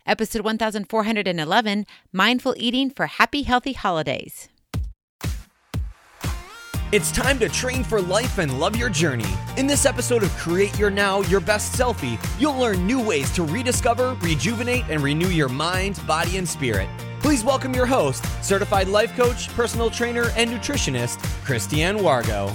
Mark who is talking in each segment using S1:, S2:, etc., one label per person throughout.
S1: Episode 1411, Mindful Eating for Happy, Healthy Holidays.
S2: It's time to train for life and love your journey. In this episode of Create Your Now, Your Best Selfie, you'll learn new ways to rediscover, rejuvenate, and renew your mind, body, and spirit. Please welcome your host, certified life coach, personal trainer, and nutritionist, Christiane Wargo.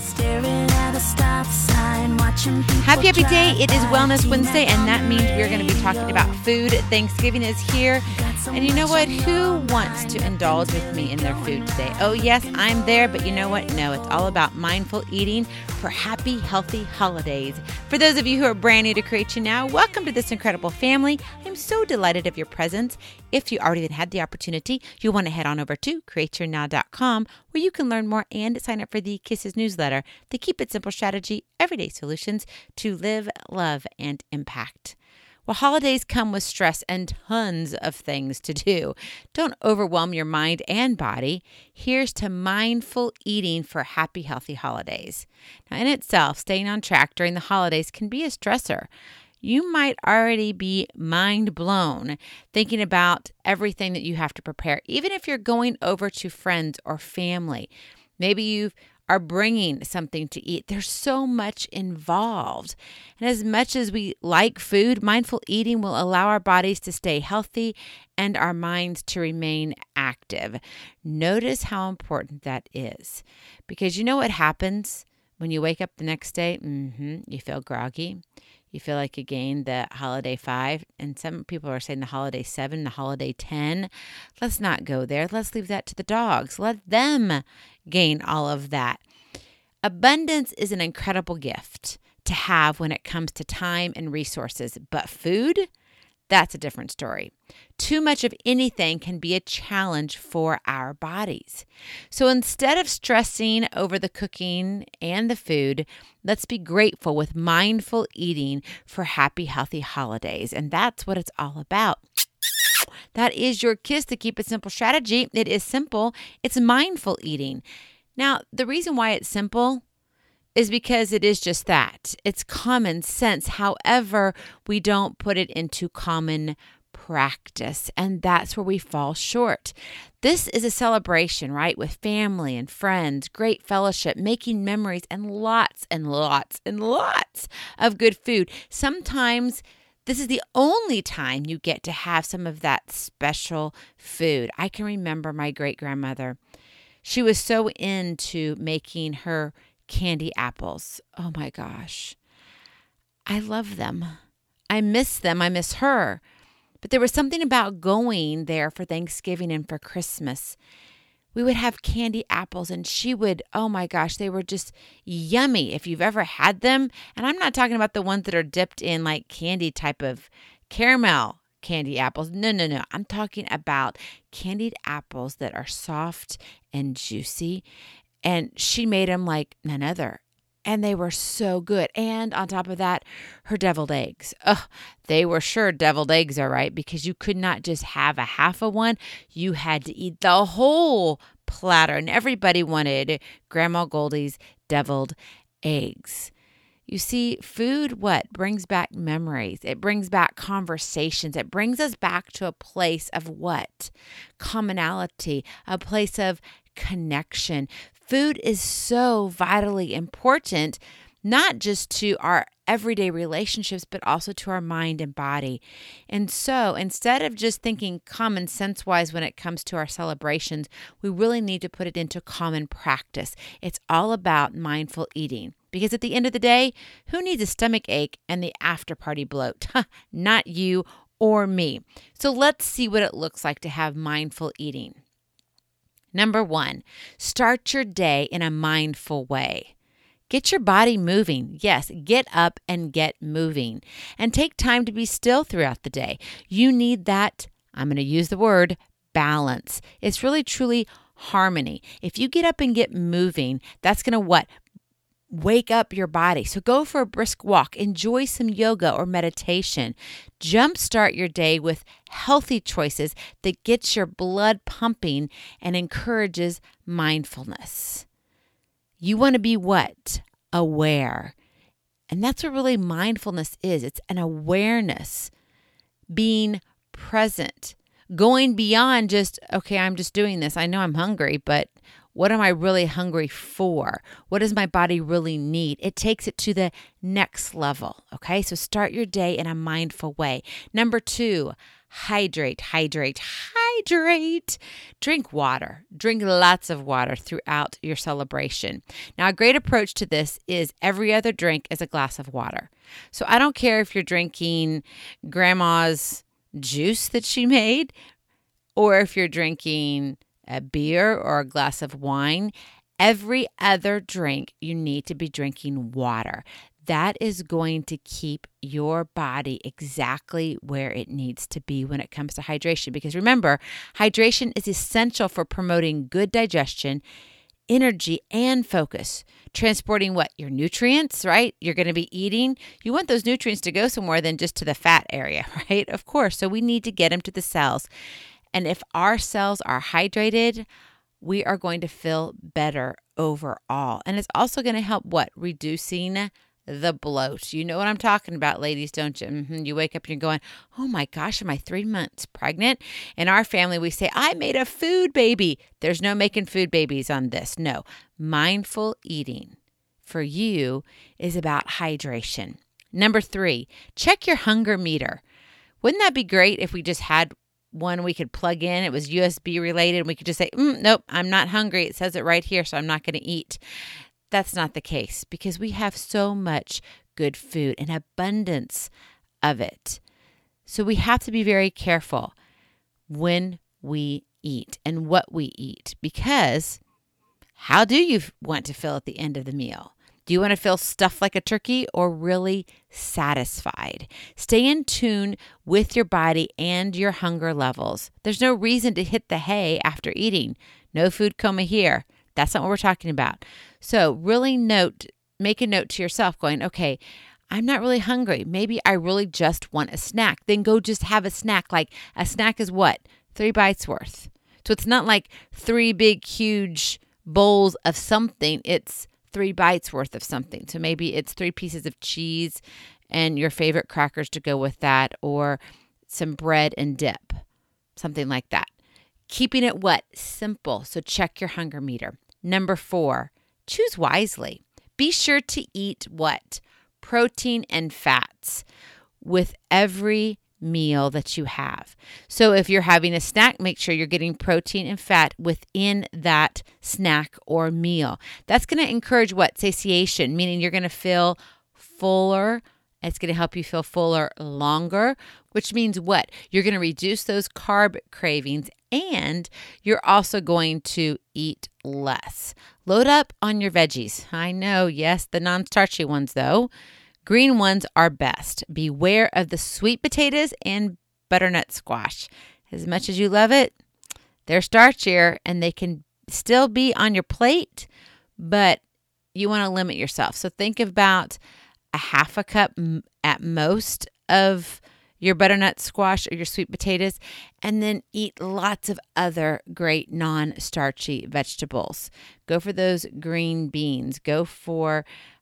S1: Happy day. It is Wellness Wednesday, and that means we're going to be talking about food. Thanksgiving is here. And you know what? Who wants to indulge with me in their food today? Oh, yes, I'm there. But you know what? No, it's all about mindful eating for happy, healthy holidays. For those of you who are brand new to Create You Now, welcome to this incredible family. I'm so delighted of your presence. If you already had the opportunity, you'll want to head on over to createyournow.com, where you can learn more and sign up for the Kisses newsletter, the Keep It Simple strategy, everyday solutions to live, love, and impact. Well, holidays come with stress and tons of things to do. Don't overwhelm your mind and body. Here's to mindful eating for happy, healthy holidays. Now, in itself, staying on track during the holidays can be a stressor. You might already be mind blown thinking about everything that you have to prepare, even if you're going over to friends or family. Maybe you are bringing something to eat. There's so much involved. And as much as we like food, mindful eating will allow our bodies to stay healthy and our minds to remain active. Notice how important that is. Because you know what happens when you wake up the next day? You feel groggy. You feel like you gained the holiday 5, and some people are saying the holiday 7, the holiday 10. Let's not go there. Let's leave that to the dogs. Let them gain all of that. Abundance is an incredible gift to have when it comes to time and resources, but food, that's a different story. Too much of anything can be a challenge for our bodies. So instead of stressing over the cooking and the food, let's be grateful with mindful eating for happy, healthy holidays. And that's what it's all about. That is your kiss to Keep It Simple strategy. It is simple. It's mindful eating. Now, the reason why it's simple is because it is just that. It's common sense. However, we don't put it into common practice, and that's where we fall short. This is a celebration, right? With family and friends, great fellowship, making memories, and lots and lots and lots of good food. Sometimes this is the only time you get to have some of that special food. I can remember my great-grandmother. She was so into making her candy apples. Oh my gosh. I love them. I miss them. I miss her. But there was something about going there for Thanksgiving and for Christmas. We would have candy apples, and she would, oh my gosh, they were just yummy if you've ever had them. And I'm not talking about the ones that are dipped in like candy type of caramel candy apples. No. I'm talking about candied apples that are soft and juicy. And she made them like none other. And they were so good. And on top of that, her deviled eggs. Oh, they were sure deviled eggs, all right, because you could not just have a half of one. You had to eat the whole platter. And everybody wanted Grandma Goldie's deviled eggs. You see, food, what? Brings back memories. It brings back conversations. It brings us back to a place of what? Commonality, a place of connection. Food is so vitally important, not just to our everyday relationships, but also to our mind and body. And so instead of just thinking common sense wise when it comes to our celebrations, we really need to put it into common practice. It's all about mindful eating. Because at the end of the day, who needs a stomach ache and the after party bloat? Not you or me. So let's see what it looks like to have mindful eating. Number 1, start your day in a mindful way. Get your body moving. Yes, get up and get moving. And take time to be still throughout the day. You need that, I'm going to use the word, balance. It's really, truly harmony. If you get up and get moving, that's going to what? Wake up your body. So go for a brisk walk. Enjoy some yoga or meditation. Jumpstart your day with healthy choices that gets your blood pumping and encourages mindfulness. You want to be what? Aware. And that's what really mindfulness is. It's an awareness, being present, going beyond just, okay, I'm just doing this. I know I'm hungry, but what am I really hungry for? What does my body really need? It takes it to the next level, okay? So start your day in a mindful way. Number 2, hydrate. Drink water. Drink lots of water throughout your celebration. Now, a great approach to this is every other drink is a glass of water. So I don't care if you're drinking grandma's juice that she made, or if you're drinking a beer or a glass of wine. Every other drink, you need to be drinking water. That is going to keep your body exactly where it needs to be when it comes to hydration. Because remember, hydration is essential for promoting good digestion, energy, and focus. Transporting what? Your nutrients, right? You're going to be eating. You want those nutrients to go somewhere than just to the fat area, right? Of course. So we need to get them to the cells. And if our cells are hydrated, we are going to feel better overall. And it's also going to help what? Reducing the bloat. You know what I'm talking about, ladies, don't you? You wake up and you're going, oh my gosh, am I 3 months pregnant? In our family, we say, I made a food baby. There's no making food babies on this. No, mindful eating for you is about hydration. Number 3, check your hunger meter. Wouldn't that be great if we just had one we could plug in? It was USB related and we could just say, nope, I'm not hungry. It says it right here, so I'm not going to eat. That's not the case because we have so much good food, an abundance of it. So we have to be very careful when we eat and what we eat, because how do you want to feel at the end of the meal? Do you want to feel stuffed like a turkey or really satisfied? Stay in tune with your body and your hunger levels. There's no reason to hit the hay after eating. No food coma here. That's not what we're talking about. So really make a note to yourself going, okay, I'm not really hungry. Maybe I really just want a snack. Then go just have a snack. Like a snack is what? 3 bites worth. So it's not like 3 big, huge bowls of something. It's 3 bites worth of something. So maybe it's 3 pieces of cheese and your favorite crackers to go with that, or some bread and dip, something like that. Keeping it what? Simple. So check your hunger meter. Number 4, choose wisely. Be sure to eat what? Protein and fats with every meal that you have. So if you're having a snack, make sure you're getting protein and fat within that snack or meal. That's going to encourage what? Satiation, meaning you're going to feel fuller. It's going to help you feel fuller longer, which means what? You're going to reduce those carb cravings, and you're also going to eat less. Load up on your veggies. I know, yes, the non-starchy ones though. Green ones are best. Beware of the sweet potatoes and butternut squash. As much as you love it, they're starchier and they can still be on your plate, but you want to limit yourself. So think about a half a cup at most of your butternut squash or your sweet potatoes, and then eat lots of other great non-starchy vegetables. Go for those green beans. Go for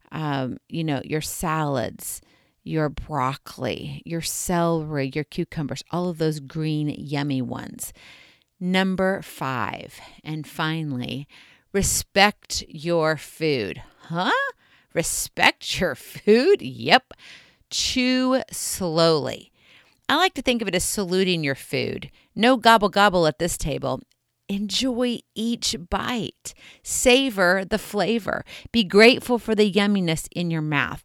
S1: your salads, your broccoli, your celery, your cucumbers, all of those green, yummy ones. Number 5, and finally, respect your food. Huh? Respect your food? Yep. Chew slowly. I like to think of it as saluting your food. No gobble gobble at this table. Enjoy each bite. Savor the flavor. Be grateful for the yumminess in your mouth.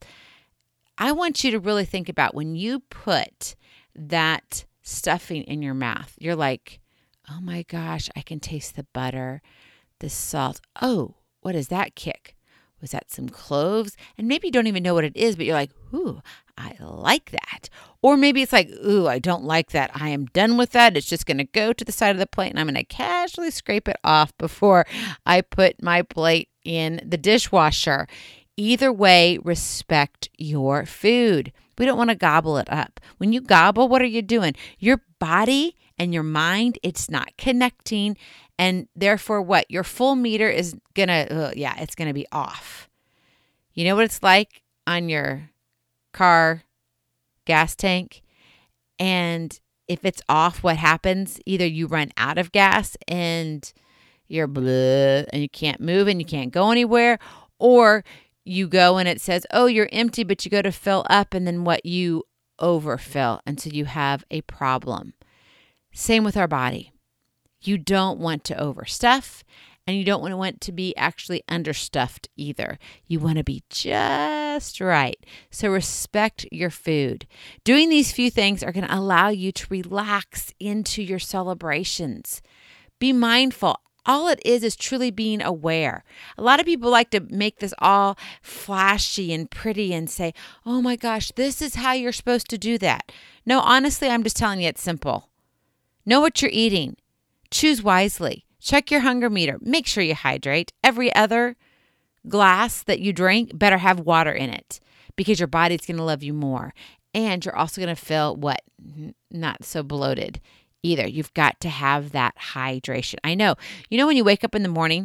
S1: I want you to really think about when you put that stuffing in your mouth, you're like, oh my gosh, I can taste the butter, the salt. Oh, what is that kick? Was that some cloves? And maybe you don't even know what it is, but you're like, ooh, I like that. Or maybe it's like, ooh, I don't like that. I am done with that. It's just going to go to the side of the plate and I'm going to casually scrape it off before I put my plate in the dishwasher. Either way, respect your food. We don't want to gobble it up. When you gobble, what are you doing? Your body and your mind, it's not connecting. And therefore what? Your full meter is going to, it's going to be off. You know what it's like on your car gas tank? And if it's off, what happens? Either you run out of gas and you're blah, and you can't move and you can't go anywhere, or you go and it says, oh, you're empty, but you go to fill up, and then what, you overfill until you have a problem. Same with our body. You don't want to overstuff, and you don't want to be actually understuffed either. You want to be just right. So respect your food. Doing these few things are going to allow you to relax into your celebrations. Be mindful. All it is truly being aware. A lot of people like to make this all flashy and pretty and say, oh my gosh, this is how you're supposed to do that. No, honestly, I'm just telling you it's simple. Know what you're eating. Choose wisely. Check your hunger meter. Make sure you hydrate. Every other glass that you drink better have water in it because your body's going to love you more. And you're also going to feel what? Not so bloated either. You've got to have that hydration. I know. You know when you wake up in the morning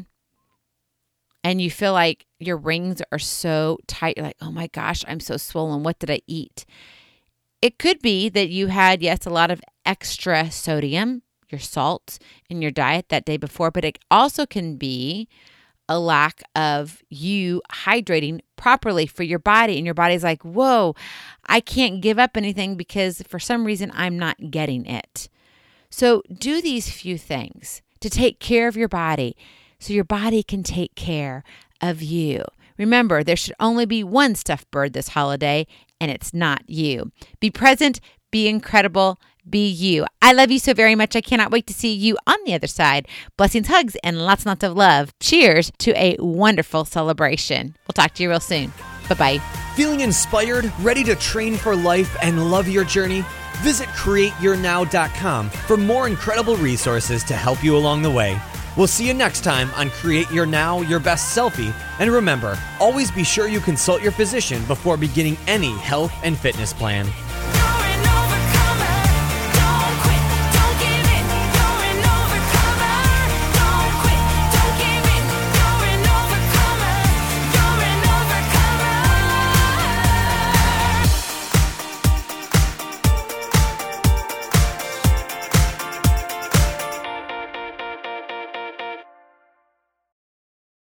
S1: and you feel like your rings are so tight, you're like, oh my gosh, I'm so swollen. What did I eat? It could be that you had, yes, a lot of extra sodium, your salt in your diet that day before, but it also can be a lack of you hydrating properly for your body. And your body's like, whoa, I can't give up anything because for some reason I'm not getting it. So do these few things to take care of your body so your body can take care of you. Remember, there should only be one stuffed bird this holiday, and it's not you. Be present, be incredible, be you. I love you so very much. I cannot wait to see you on the other side. Blessings, hugs, and lots and lots of love. Cheers to a wonderful celebration. We'll talk to you real soon. Bye-bye.
S2: Feeling inspired, ready to train for life and love your journey? Visit CreateYourNow.com for more incredible resources to help you along the way. We'll see you next time on Create Your Now, Your Best Selfie. And remember, always be sure you consult your physician before beginning any health and fitness plan.